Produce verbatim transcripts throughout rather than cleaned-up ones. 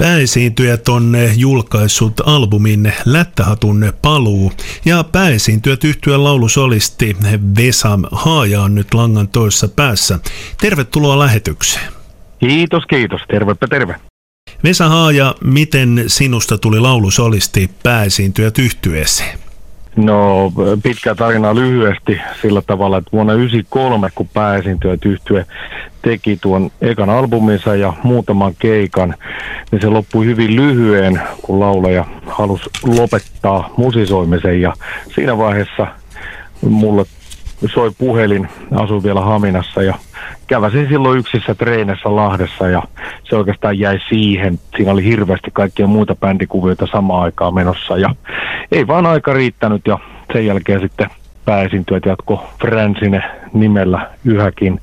Pääesiintyjät on julkaissut albumin Lättähatun paluu ja pääesiintyjät yhtyeen laulusolisti Vesa Haaja on nyt langan toisessa päässä. Tervetuloa lähetykseen. Kiitos, kiitos. Tervepä terve. Vesa Haaja, miten sinusta tuli laulusolisti pääesiintyjät yhtyeeseen? No, pitkä tarina lyhyesti sillä tavalla, että vuonna yhdeksänkymmentäkolme, kun pääesiintyjät yhtye teki tuon ekan albuminsa ja muutaman keikan, niin se loppui hyvin lyhyen, kun laulaja halusi lopettaa musisoimisen. Ja siinä vaiheessa mulle soi puhelin, asuin vielä Haminassa ja käväsin silloin yksissä treeneissä Lahdessa ja se oikeastaan jäi siihen. Siinä oli hirveästi kaikkia muita bändikuvioita samaan aikaan menossa ja ei vaan aika riittänyt ja sen jälkeen sitten pääesiintyjät jatko Fransine nimellä yhäkin.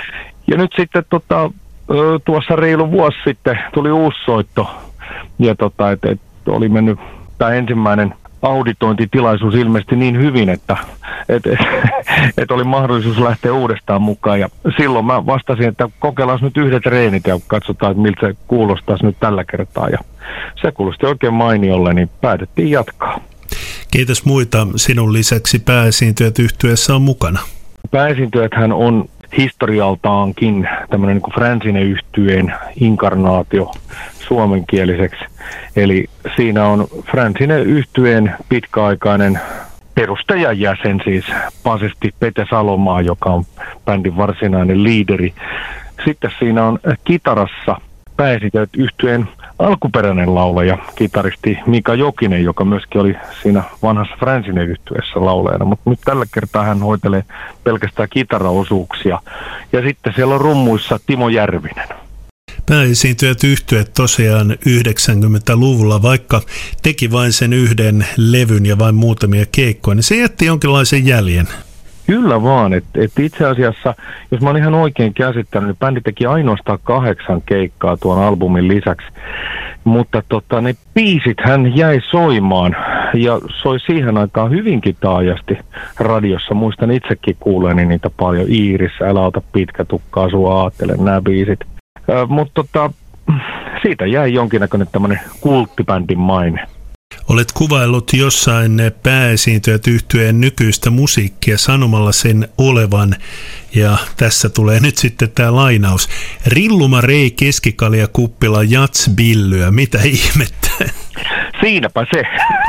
Ja nyt sitten tota, tuossa reilu vuosi sitten tuli uusi soitto ja tota, et, et oli mennyt tämä ensimmäinen auditointitilaisuus ilmeisesti niin hyvin, että et, et, et oli mahdollisuus lähteä uudestaan mukaan. Ja silloin mä vastasin, että kokeillaan nyt yhdet treenit ja katsotaan, että miltä se kuulostaisi nyt tällä kertaa. Ja se kuulosti oikein mainiolle, niin päätettiin jatkaa. Kiitos muita sinun lisäksi pääesiintyjät yhtyeessä on mukana. Pääesiintyjäthän on historialtaankin tämmöinen niin kuin Fransine-yhtyeen inkarnaatio suomenkieliseksi. Eli siinä on Fransine-yhtyeen pitkäaikainen perustajajäsen, siis basisti Pete Salomaa, joka on bändin varsinainen liideri. Sitten siinä on kitarassa pääesiintyjät yhtyeen alkuperäinen laulaja, kitaristi Mika Jokinen, joka myöskin oli siinä vanhassa Fransine-yhtyeessä laulajana, mutta nyt tällä kertaa hän hoitelee pelkästään kitaraosuuksia. Ja sitten siellä on rummuissa Timo Järvinen. Pääesiintyjät yhtyeet tosiaan yhdeksänkymmentäluvulla, vaikka teki vain sen yhden levyn ja vain muutamia keikkoja, niin se jätti jonkinlaisen jäljen. Kyllä vaan, että et itse asiassa, jos mä oon ihan oikein käsittänyt, niin bändi teki ainoastaan kahdeksan keikkaa tuon albumin lisäksi. Mutta tota, ne biisit hän jäi soimaan ja soi siihen aikaan hyvinkin taajasti radiossa. Muistan itsekin kuuleeni niitä paljon. Iiris, Älä ota pitkä tukkaa, sua aattele, nämä biisit. Äh, mutta tota, siitä jäi jonkinnäköinen tämmöinen kulttibändin maine. Olet kuvaillut jossain pääesiintyjät yhtyeen nykyistä musiikkia sanomalla sen olevan, ja tässä tulee nyt sitten tämä lainaus. Rilluma rei keskikalja kuppila jatsbillyä, mitä ihmettä? Siinäpä se.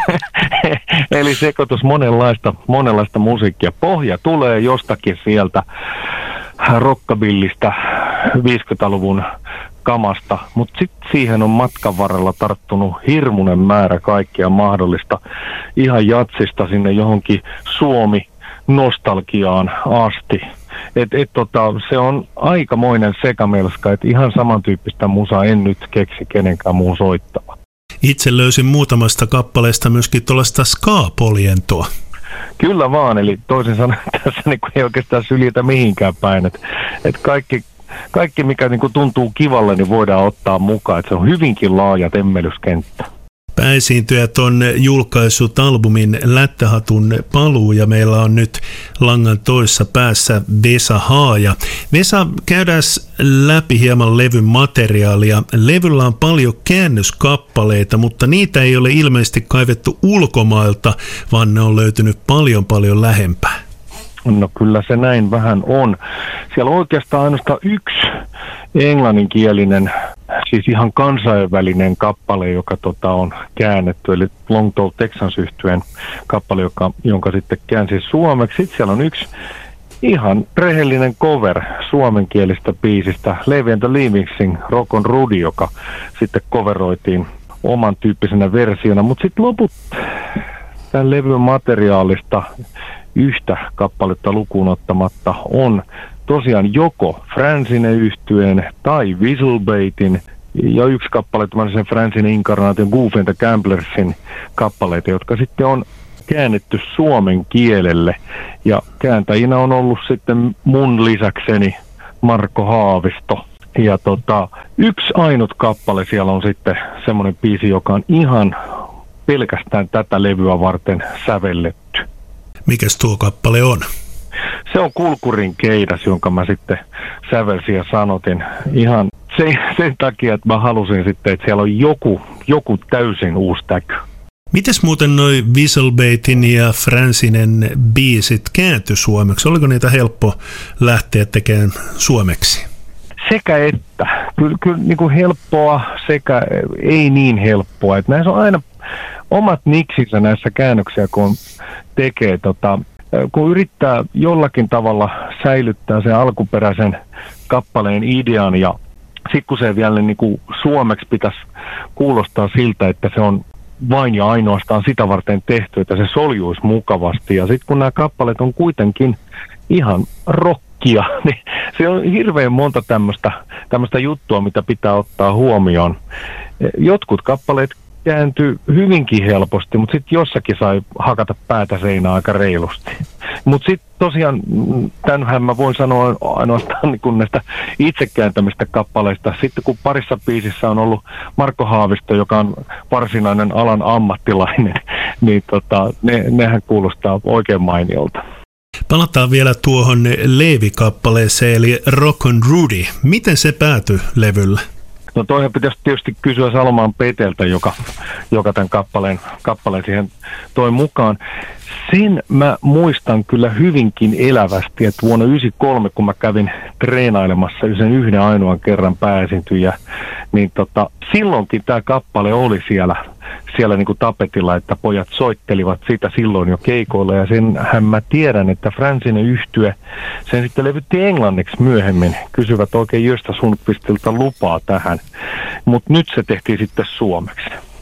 Eli sekoitus monenlaista, monenlaista musiikkia. Pohja tulee jostakin sieltä rockabillista viisikymmentäluvun kamasta, mutta sitten siihen on matkan varrella tarttunut hirmuinen määrä kaikkea mahdollista, ihan jatsista sinne johonkin Suomi-nostalgiaan asti. Et, et, tota, se on aikamoinen sekamelska, että ihan samantyyppistä musaa en nyt keksi kenenkään muun soittava. Itse löysin muutamasta kappaleesta myöskin tuollaista ska-poljentoa. Kyllä vaan, eli toisin sanoen tässä niin ei oikeastaan syljitä mihinkään päin, että et kaikki Kaikki, mikä niin kuin tuntuu kivalle, niin voidaan ottaa mukaan. Että se on hyvinkin laaja temmelyskenttä. Pääesiintyjät on julkaissut albumin Lättähatun paluu ja meillä on nyt langan toisessa päässä Vesa Haaja. Vesa, käydään läpi hieman levyn materiaalia. Levyllä on paljon käännöskappaleita, mutta niitä ei ole ilmeisesti kaivettu ulkomailta, vaan ne on löytynyt paljon paljon lähempää. No kyllä se näin vähän on. Siellä on oikeastaan ainoastaan yksi englanninkielinen, siis ihan kansainvälinen kappale, joka tota, on käännetty, eli Long Tall Texans-yhtyeen kappale, joka, jonka sitten käänsi suomeksi. Sitten siellä on yksi ihan rehellinen cover suomenkielistä biisistä, Levi and the Leavingsin Rock on Rudy, joka sitten coveroitiin oman tyyppisenä versiona, mutta sitten loput tämän levyn materiaalista yhtä kappaletta lukuun ottamatta on tosiaan joko Fransine-yhtyeen tai Whistlebait'in ja yksi kappale tämmöisen Fransine-inkarnaation Goofy and the Gamblersin kappaleita, jotka sitten on käännetty suomen kielelle. Ja kääntäjinä on ollut sitten mun lisäkseni Marko Haavisto. Ja tota, yksi ainut kappale siellä on sitten semmoinen biisi, joka on ihan pelkästään tätä levyä varten sävelletty. Mikäs tuo kappale on? Se on Kulkurin keidas, jonka mä sitten sävelsin ja sanotin. Ihan sen, sen takia, että mä halusin sitten, että siellä on joku, joku täysin uusi täky. Mites muuten noi Whistlebaitin ja Francinen biisit kääntyi suomeksi? Oliko niitä helppo lähteä tekemään suomeksi? Sekä että. Kyllä, kyllä niin kuin helppoa sekä ei niin helppoa. Että näissä on aina omat niksinsä näissä käännöksiä, kun tekee, tota, kun yrittää jollakin tavalla säilyttää sen alkuperäisen kappaleen idean ja sitten kun se vielä niin kuin suomeksi pitäisi kuulostaa siltä, että se on vain ja ainoastaan sitä varten tehty, että se soljuisi mukavasti. Ja sitten kun nämä kappaleet on kuitenkin ihan rockia, niin se on hirveän monta tämmöistä tämmöistä juttua, mitä pitää ottaa huomioon. Jotkut kappaleet kääntyy hyvinkin helposti, mutta sitten jossakin sai hakata päätä seinää aika reilusti. Mutta sitten tosiaan, tämänhän mä voin sanoa ainoastaan niin näistä itsekääntämistä kappaleista. Sitten kun parissa biisissä on ollut Marko Haavisto, joka on varsinainen alan ammattilainen, niin tota, ne, nehän kuulostaa oikein mainiolta. Palataan vielä tuohon Leevi-kappaleeseen, eli Rock on Rudy. Miten se päätyi levyllä? No toihan pitäisi tietysti kysyä Salomaan Peteltä, joka, joka tämän kappaleen, kappaleen siihen toi mukaan. Sen mä muistan kyllä hyvinkin elävästi, että vuonna yhdeksänkymmentäkolme, kun mä kävin treenailemassa sen yhden ainoan kerran pääesiintyjä, niin tota, silloinkin tämä kappale oli siellä, siellä niin kuin tapetilla, että pojat soittelivat sitä silloin jo keikoilla. Ja senhän mä tiedän, että Francinen yhtye sen sitten levytti englanniksi myöhemmin. Kysyvät oikein Gösta Sundqvistilta lupaa tähän, mutta nyt se tehtiin sitten suomeksi.